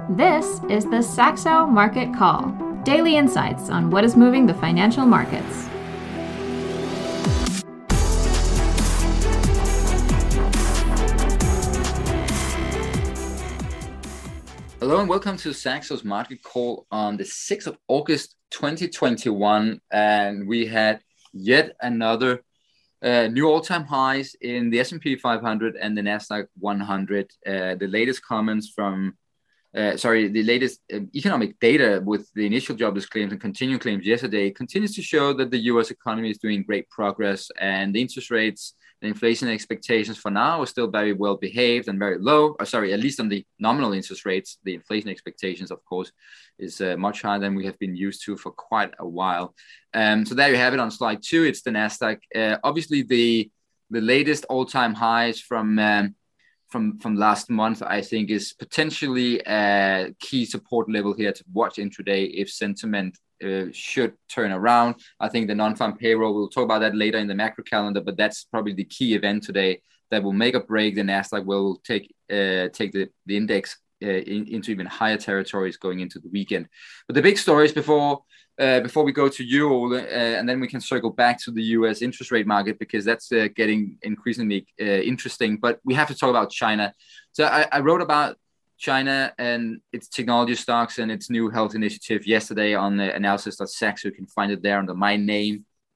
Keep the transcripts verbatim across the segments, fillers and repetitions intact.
This is the Saxo Market Call, daily insights on what is moving the financial markets. Hello and welcome to Saxo's Market Call on the sixth of August twenty twenty-one, and we had yet another uh, new all-time highs in the S and P five hundred and the Nasdaq one hundred. Uh, the latest comments from, uh, sorry, the latest uh, economic data with the initial jobless claims and continuing claims yesterday continues to show that the U S economy is doing great progress, and the interest rates, the inflation expectations for now are still very well behaved and very low. Or sorry, at least on the nominal interest rates, the inflation expectations, of course, is uh, much higher than we have been used to for quite a while. Um, so there you have it on slide two. It's the Nasdaq. Uh, obviously, the the latest all-time highs from um, from from last month, I think, is potentially a key support level here to watch intraday if sentiment Uh, should turn around. I think the non-farm payroll, we'll talk about that later in the macro calendar, but that's probably the key event today that will make or break. The Nasdaq will take uh, take the, the index uh, in, into even higher territories going into the weekend. But the big stories before uh, before we go to you, Ole, uh, and then we can circle back to the U S interest rate market, because that's uh, getting increasingly uh, interesting. But we have to talk about China. So I, I wrote about China and its technology stocks and its new health initiative yesterday on the analysis dot saxo. You can find it there under my name.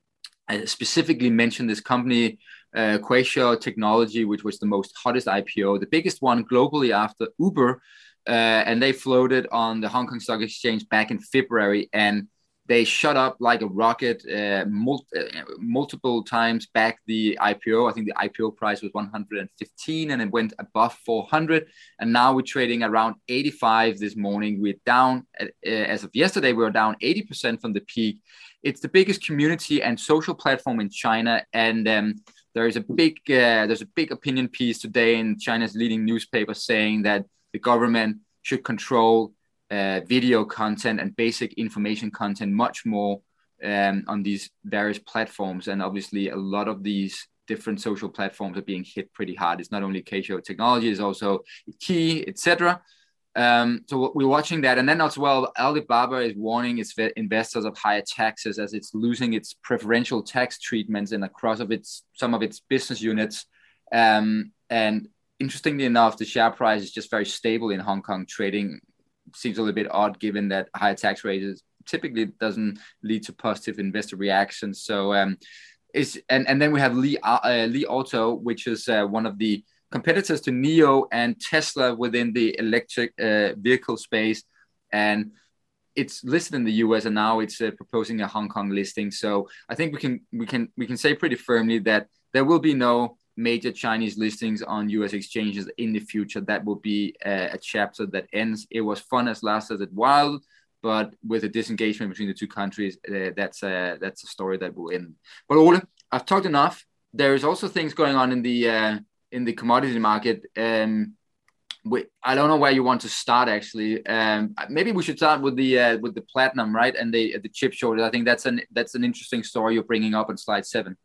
I specifically mentioned this company, uh, Kuaishou Technology, which was the most hottest I P O, the biggest one globally after Uber. Uh, and they floated on the Hong Kong Stock Exchange back in February, and they shot up like a rocket uh, mul- uh, multiple times back the I P O. I think the I P O price was one hundred fifteen and it went above four hundred. And now we're trading around eighty-five this morning. We're down, uh, as of yesterday, we were down eighty percent from the peak. It's the biggest community and social platform in China. And um, there is a big, uh, there's a big opinion piece today in China's leading newspaper saying that the government should control Uh, video content and basic information content much more um, on these various platforms. And obviously a lot of these different social platforms are being hit pretty hard. It's not only Kuaishou Technology, it's also Key, et cetera. Um, so we're watching that. And then as well, Alibaba is warning its investors of higher taxes as it's losing its preferential tax treatments and across of its some of its business units. Um, and interestingly enough, the share price is just very stable in Hong Kong, trading seems a little bit odd given that higher tax rates typically doesn't lead to positive investor reactions. So um, is and, and then we have Li, uh, Li Auto, which is uh, one of the competitors to N I O and Tesla within the electric uh, vehicle space. And it's listed in the U S and now it's uh, proposing a Hong Kong listing. So I think we can we can we can say pretty firmly that there will be no major Chinese listings on U S exchanges in the future. That will be uh, a chapter that ends. It was fun as last as it wild, but with a disengagement between the two countries, uh, that's a that's a story that will end. But Ole, I've talked enough. There is also things going on in the uh, in the commodity market. Um, we, I don't know where you want to start actually. Um, maybe we should start with the uh, with the platinum, right? And the the chip shortage. I think that's an that's an interesting story you're bringing up on slide seven.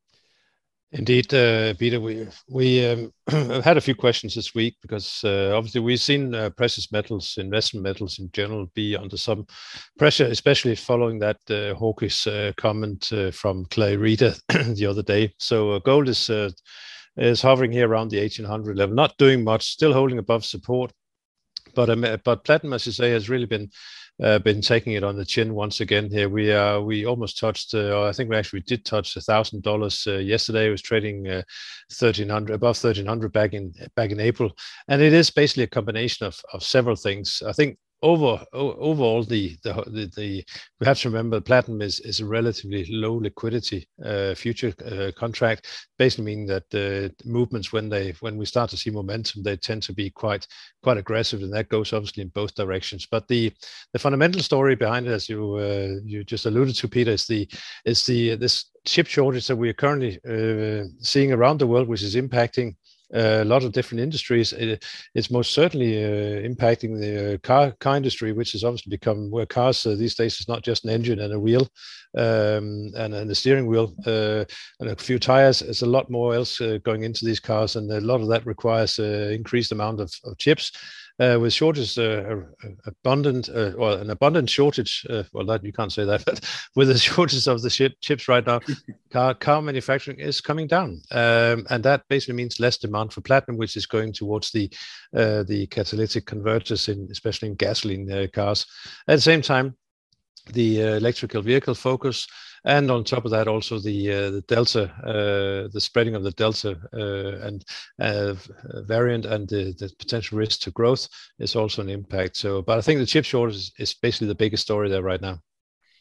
Indeed, uh, Peter, we we um, have had a few questions this week because uh, obviously we've seen uh, precious metals, investment metals in general, be under some pressure, especially following that uh, hawkish uh, comment uh, from Clay Reeder the other day. So uh, gold is uh, is hovering here around the eighteen hundred level, not doing much, still holding above support. But um, but platinum, as you say, has really been uh, been taking it on the chin once again. Here we are. We almost touched. Uh, I think we actually did touch a thousand uh, dollars yesterday. It was trading uh, thirteen hundred above thirteen hundred back in back in April, and it is basically a combination of of several things. I think. Over overall, the, the the the we have to remember platinum is is a relatively low liquidity uh, future uh, contract, basically meaning that uh, movements when they when we start to see momentum, they tend to be quite quite aggressive, and that goes obviously in both directions. But the the fundamental story behind it, as you uh, you just alluded to, Peter, is the is the this chip shortage that we are currently uh, seeing around the world, which is impacting Uh, a lot of different industries. It, it's most certainly uh, impacting the uh, car car industry, which has obviously become where cars uh, these days is not just an engine and a wheel um, and, and the steering wheel uh, and a few tires. There's a lot more else uh, going into these cars, and a lot of that requires an uh, increased amount of, of chips. uh, with shortages, uh, abundant uh, or an abundant shortage. Uh, well, that you can't say that, but with the shortage of the chip, chips right now, car car manufacturing is coming down, um, and that basically means less demand for platinum, which is going towards the uh, the catalytic converters, in especially in gasoline uh, cars. At the same time, the uh, electrical vehicle focus, and on top of that, also the uh, the Delta, uh, the spreading of the Delta uh, and uh, variant, and the, the potential risk to growth is also an impact. So, but I think the chip shortage is, is basically the biggest story there right now.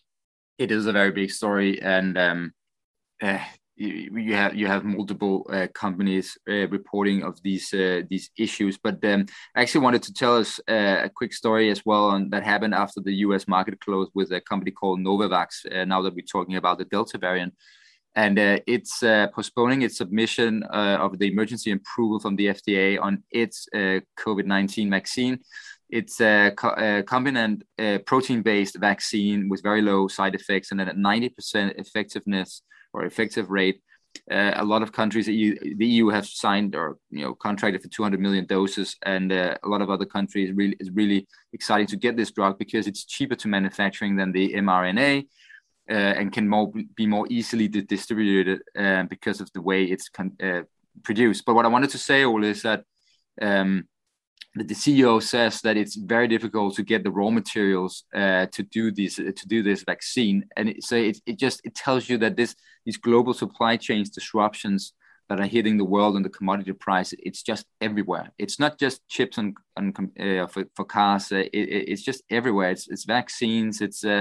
It is a very big story, and um, uh, you, you have you have multiple uh, companies uh, reporting of these uh, these issues. But um, I actually wanted to tell us uh, a quick story as well on that happened after the U S market closed with a company called Novavax. Uh, now that we're talking about the Delta variant, and uh, it's uh, postponing its submission uh, of the emergency approval from the F D A on its uh, COVID nineteen vaccine. It's a, a combinant uh, protein-based vaccine with very low side effects and at ninety percent effectiveness or effective rate. Uh, a lot of countries, the E U have signed or you know contracted for two hundred million doses, and uh, a lot of other countries really is really excited to get this drug because it's cheaper to manufacturing than the mRNA uh, and can more, be more easily distributed uh, because of the way it's uh, produced. But what I wanted to say, Ole, is that um, the C E O says that it's very difficult to get the raw materials uh, to do this uh, to do this vaccine, and it, so it, it just it tells you that this these global supply chains disruptions that are hitting the world and the commodity price, it's just everywhere. It's not just chips and, and uh, for, for cars. Uh, it, it's just everywhere. It's it's vaccines. It's uh,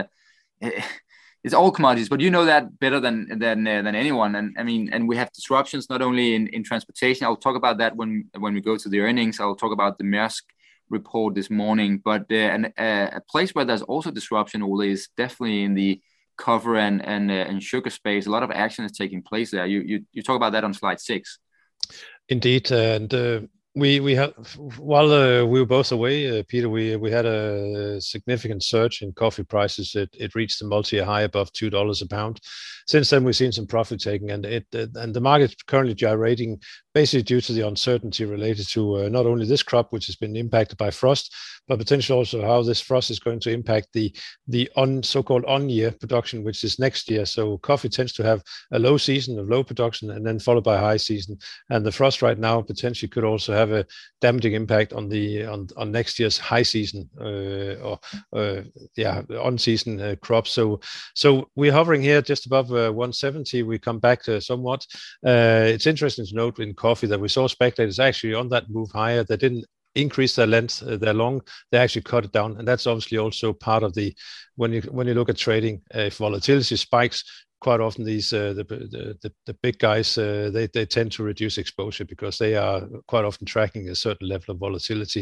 it's all commodities. But you know that better than than uh, than anyone. And I mean, and we have disruptions not only in, in transportation. I'll talk about that when when we go to the earnings. I'll talk about the Maersk report this morning. But uh, and uh, a place where there's also disruption, Ole, is definitely in the cover and and uh, and sugar space. A lot of action is taking place there. You you you talk about that on slide six. Indeed, and uh, we we have while uh, we were both away, uh, Peter, we we had a significant surge in coffee prices. It it reached a multi-year high above two dollars a pound. Since then, we've seen some profit taking, and it and the market's currently gyrating basically due to the uncertainty related to uh, not only this crop, which has been impacted by frost, but potentially also how this frost is going to impact the the on so-called on-year production, which is next year. So coffee tends to have a low season of low production and then followed by a high season. And the frost right now potentially could also have a damaging impact on the on, on next year's high season uh, or uh, yeah on-season uh, crop. So so we're hovering here just above uh, one seventy. We come back to somewhat. Uh, it's interesting to note in coffee that we saw speculators actually on that move higher. They didn't increase their length, uh, their long. They actually cut it down, and that's obviously also part of the when you when you look at trading. Uh, if volatility spikes, quite often these uh, the, the the the big guys uh, they they tend to reduce exposure because they are quite often tracking a certain level of volatility.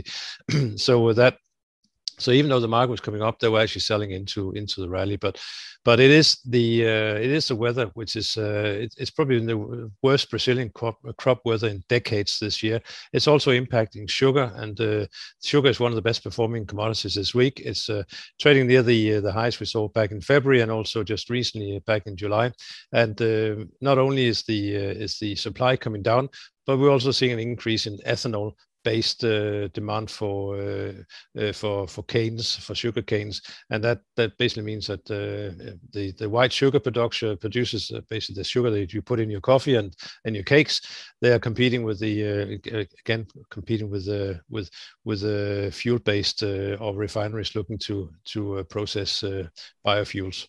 So with that. So even though the market was coming up, they were actually selling into into the rally. But but it is the uh, it is the weather which is uh, it, it's probably the worst Brazilian crop, crop weather in decades this year. It's also impacting sugar, and uh, sugar is one of the best performing commodities this week. It's uh, trading near the uh, the highs we saw back in February and also just recently back in July. And uh, not only is the uh, is the supply coming down, but we're also seeing an increase in ethanol based uh, demand for uh, uh, for for canes, for sugar canes, and that that basically means that uh, the the white sugar production produces uh, basically the sugar that you put in your coffee and and your cakes. They are competing with the uh, again competing with uh, with with uh, fuel based uh, or refineries looking to to uh, process uh, biofuels.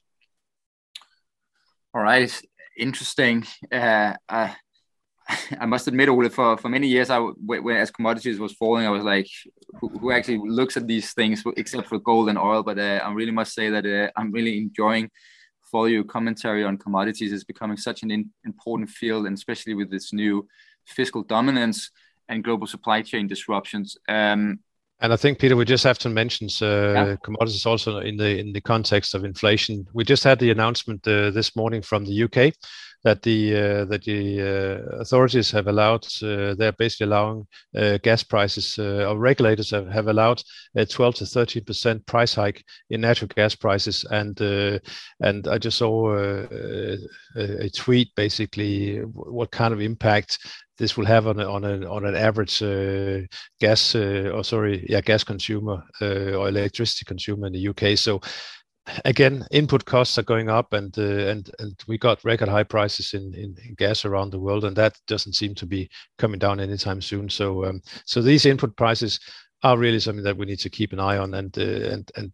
All right, interesting. Uh, uh... I must admit, Ole, for, for many years, I, when as commodities was falling, I was like, who, who actually looks at these things except for gold and oil? But uh, I really must say that uh, I'm really enjoying follow your commentary on commodities. It's becoming such an in, important field, and especially with this new fiscal dominance and global supply chain disruptions. Um, And I think, Peter, we just have to mention uh, yeah. commodities also in the in the context of inflation. We just had the announcement uh, this morning from the U K that the uh, that the uh, authorities have allowed. Uh, they're basically allowing uh, gas prices. Uh, or regulators have, have allowed a twelve to thirteen percent price hike in natural gas prices. And uh, and I just saw uh, a, a tweet basically what kind of impact this will have on a, on a, on an average uh, gas uh, or sorry yeah gas consumer uh, or electricity consumer in the U K. So again, input costs are going up, and uh, and and we got record high prices in, in, in gas around the world, and that doesn't seem to be coming down anytime soon. So um, so these input prices are really something that we need to keep an eye on, and uh, and and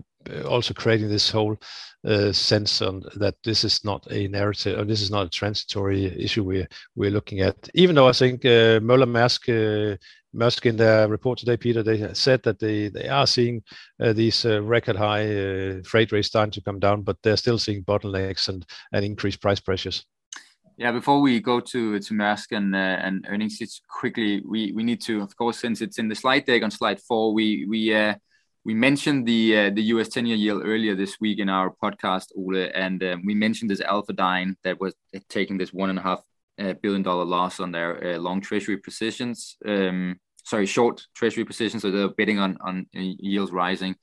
also creating this whole uh, sense on that this is not a narrative, or this is not a transitory issue we're we're looking at. Even though I think uh, Møller Maersk. Uh, Maersk in their report today, Peter, they said that they, they are seeing uh, these uh, record high uh, freight rates starting to come down, but they're still seeing bottlenecks and, and increased price pressures. Yeah, before we go to to Maersk and uh, and earnings, just quickly, we we need to, of course, since it's in the slide deck on slide four, we we uh, we mentioned the uh, the U S ten-year yield earlier this week in our podcast, Ole, and uh, we mentioned this Alphadyne that was taking this one and a half uh, billion dollar loss on their uh, long treasury positions. Um, sorry, short treasury positions, so they're betting on on yields rising,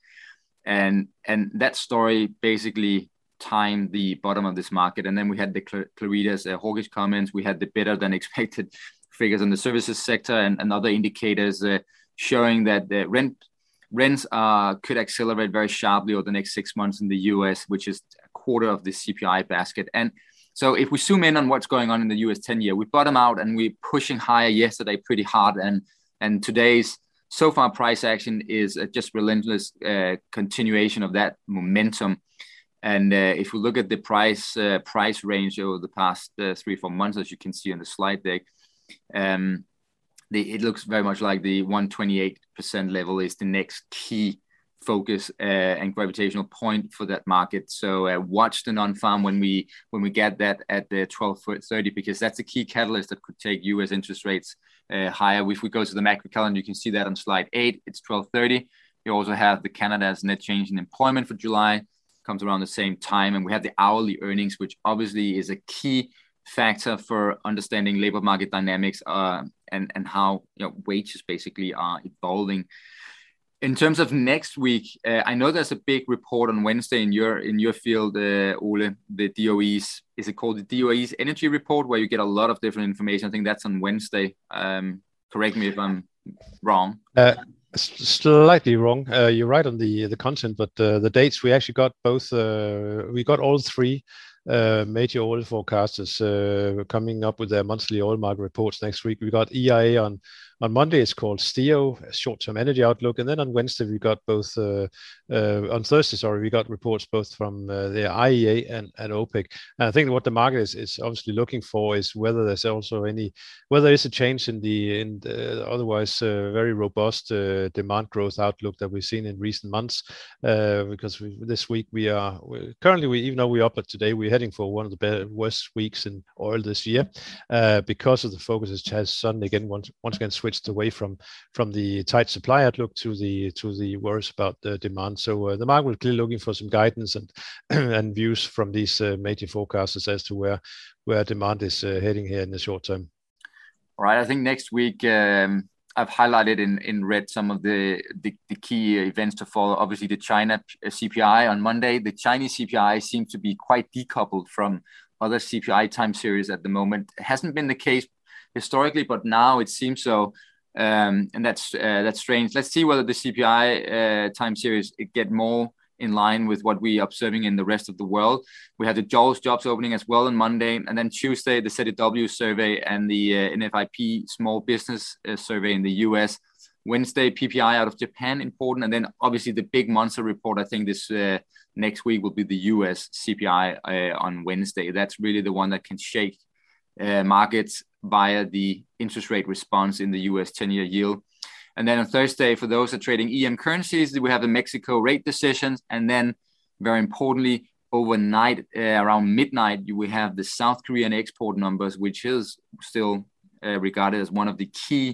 and and that story basically timed the bottom of this market. And then we had the Claritas uh, hawkish comments. We had the better than expected figures in the services sector and, and other indicators uh, showing that the rent rents uh, could accelerate very sharply over the next six months in the U S, which is a quarter of the C P I basket. And so if we zoom in on what's going on in the U S ten-year, we bottom out and we're pushing higher yesterday pretty hard. And, and today's so far price action is uh, just relentless uh, continuation of that momentum. And uh, if we look at the price uh, price range over the past uh, three, four months, as you can see on the slide deck, um, the, it looks very much like the one hundred twenty-eight percent level is the next key focus uh, and gravitational point for that market. So uh, watch the non-farm when we when we get that at the twelve thirty, because that's a key catalyst that could take U S interest rates uh, higher. If we go to the macro calendar, you can see that on slide eight, it's twelve thirty. You also have the Canada's net change in employment for July, comes around the same time. And we have the hourly earnings, which obviously is a key factor for understanding labor market dynamics uh, and, and how you know, wages basically are evolving. In terms of next week, uh, I know there's a big report on Wednesday in your in your field, uh, Ole, the D O E's, is it called the D O E's Energy Report, where you get a lot of different information. I think that's on Wednesday. Um, correct me if I'm wrong. Uh, Slightly wrong. Uh, you're right on the the content, but uh, the dates we actually got both. Uh, we got all three uh, major oil forecasters uh, coming up with their monthly oil market reports next week. We got E I A on on Monday. It's called S T E O, Short-Term Energy Outlook, and then on Wednesday we got both. Uh, uh, on Thursday, sorry, we got reports both from uh, the I E A and, and OPEC. And I think what the market is is obviously looking for is whether there's also any whether there is a change in the in the otherwise uh, very robust uh, demand growth outlook that we've seen in recent months. Uh, because we, this week we are we, currently we even though we're up at today, we're heading for one of the better, worst weeks in oil this year uh, because of the focus has suddenly again once once again switched away from from the tight supply outlook to the to the worries about the demand. So uh, the market was clearly looking for some guidance and and views from these uh, major forecasters as to where where demand is uh, heading here in the short term. All right, I think next week um, I've highlighted in in red some of the, the the key events to follow. Obviously, the China C P I on Monday. The Chinese C P I seems to be quite decoupled from other C P I time series at the moment. It hasn't been the case historically, but now it seems so. Um, and that's uh, that's strange. Let's see whether the C P I uh, time series get more in line with what we are observing in the rest of the world. We have the JOLTS jobs opening as well on Monday, and then Tuesday the C D W survey and the uh, N F I P small business uh, survey in the U S. Wednesday P P I out of Japan, important, and then obviously the big monster report. I think this uh, next week will be the U S C P I uh, on Wednesday. That's really the one that can shake uh, markets via the interest rate response in the U S ten-year yield. And then on Thursday, for those that are trading E M currencies, we have the Mexico rate decisions. And then, very importantly, overnight, uh, around midnight, you will have the South Korean export numbers, which is still uh, regarded as one of the key,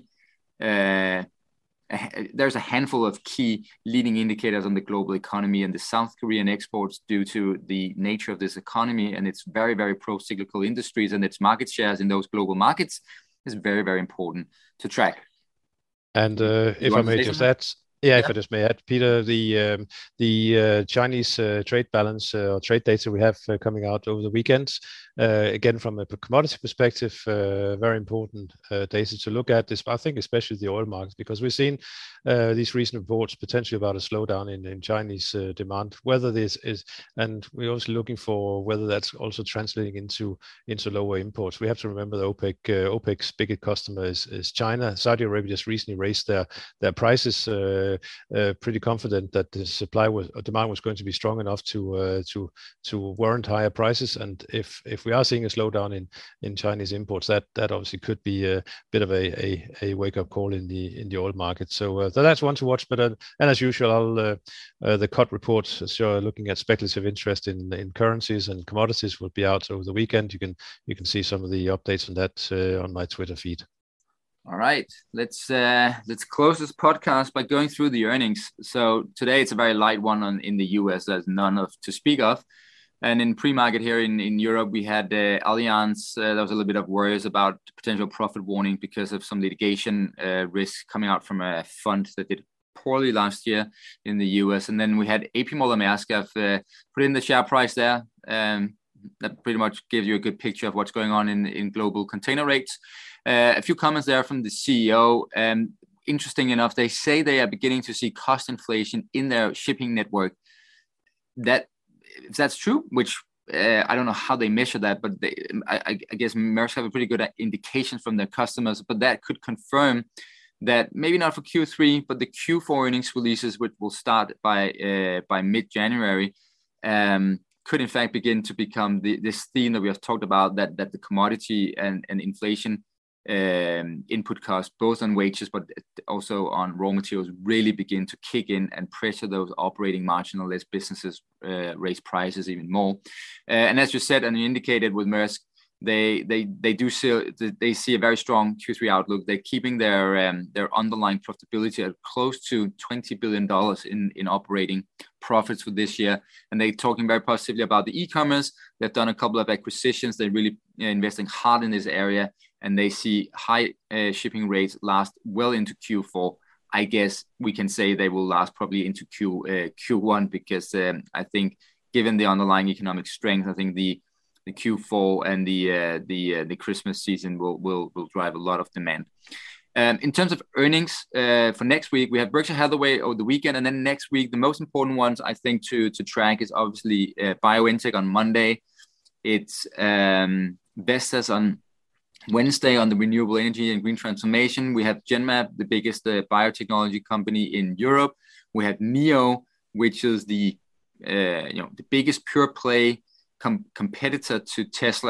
uh, there's a handful of key leading indicators on the global economy, and the South Korean exports, due to the nature of this economy and its very, very pro-cyclical industries and its market shares in those global markets, is very, very important to track. And uh, if I may just add, Yeah, if I just may add, Peter, the um, the uh, Chinese uh, trade balance uh, or trade data we have uh, coming out over the weekends, uh, again from a commodity perspective, uh, very important uh, data to look at. This, I think, especially the oil markets, because we've seen uh, these recent reports potentially about a slowdown in, in Chinese uh, demand. Whether this is, and we're also looking for whether that's also translating into into lower imports. We have to remember the OPEC uh, OPEC's biggest customer is, is China. Saudi Arabia just recently raised their their prices. Uh, Uh, uh, pretty confident that the supply was uh, demand was going to be strong enough to uh, to to warrant higher prices. And if if we are seeing a slowdown in in Chinese imports, that that obviously could be a bit of a a, a wake up call in the in the oil market. So, uh, so that's one to watch. But uh, and as usual, I'll uh, uh, the C O T report, so looking at speculative interest in in currencies and commodities, will be out over the weekend. You can you can see some of the updates on that uh, on my Twitter feed. All right, let's uh, let's close this podcast by going through the earnings. So today it's a very light one on in the U S. There's none of to speak of, and in pre-market here in, in Europe we had uh, Allianz. Uh, there was a little bit of worries about potential profit warning because of some litigation uh, risk coming out from a fund that did poorly last year in the U S. And then we had A P Møller - Mærsk have uh, put in the share price there. Um, that pretty much gives you a good picture of what's going on in in global container rates. Uh, a few comments there from the C E O. Um, interesting enough, they say they are beginning to see cost inflation in their shipping network. That, if that's true, which uh, I don't know how they measure that, but they, I, I guess Maersk have a pretty good indication from their customers. But that could confirm that maybe not for Q three, but the Q four earnings releases, which will start by uh, by mid-January, um, could in fact begin to become the, this theme that we have talked about, that that the commodity and, and inflation um, input costs, both on wages but also on raw materials, really begin to kick in and pressure those operating marginal-less businesses, uh, raise prices even more. Uh, and as you said and you indicated with Maersk, they they they do see they see a very strong Q three outlook. They're keeping their um, their underlying profitability at close to twenty billion dollars in in operating profits for this year, and they're talking very positively about the e-commerce. They've done a couple of acquisitions. They're really you know, investing hard in this area, and they see high uh, shipping rates last well into Q four. I guess we can say they will last probably into Q uh, Q one, because um, I think given the underlying economic strength, I think the the Q four and the uh, the uh, the Christmas season will will will drive a lot of demand. Um, in terms of earnings uh, for next week, we have Berkshire Hathaway over the weekend, and then next week the most important ones I think to to track is obviously uh, BioNTech on Monday. It's um, Vestas on Wednesday on the renewable energy and green transformation. We have Genmab, the biggest uh, biotechnology company in Europe. We have NIO, which is the uh, you know the biggest pure play com- competitor to Tesla.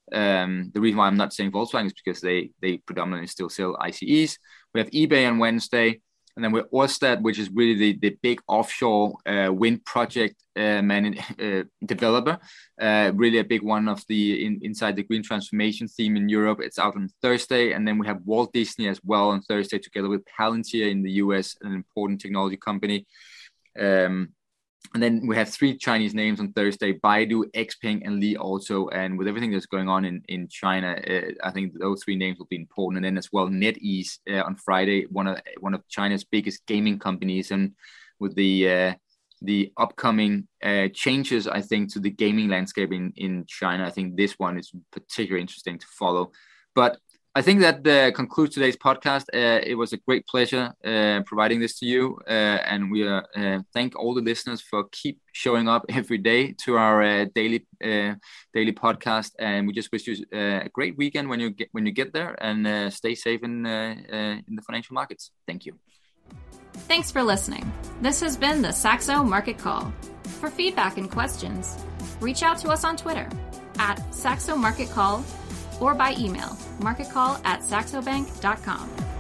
Um, the reason why I'm not saying Volkswagen is because they they predominantly still sell I C Es. We have eBay on Wednesday, and then we're Ørsted, which is really the, the big offshore uh, wind project uh, man, uh, developer. Uh, really a big one of the in, inside the green transformation theme in Europe. It's out on Thursday, and then we have Walt Disney as well on Thursday, together with Palantir in the U S, an important technology company. Um, And then we have three Chinese names on Thursday: Baidu, Xpeng, and Li Auto. And with everything that's going on in, in China, uh, I think those three names will be important. And then as well, NetEase uh, on Friday, one of one of China's biggest gaming companies. And with the uh, the upcoming uh, changes, I think, to the gaming landscape in, in China, I think this one is particularly interesting to follow. But I think that uh, concludes today's podcast. Uh, it was a great pleasure uh, providing this to you, uh, and we uh, uh, thank all the listeners for keep showing up every day to our uh, daily uh, daily podcast. And we just wish you uh, a great weekend when you get when you get there, and uh, stay safe in uh, uh, in the financial markets. Thank you. Thanks for listening. This has been the Saxo Market Call. For feedback and questions, reach out to us on Twitter at Saxo Market Call, or by email, marketcall at saxobank dot com.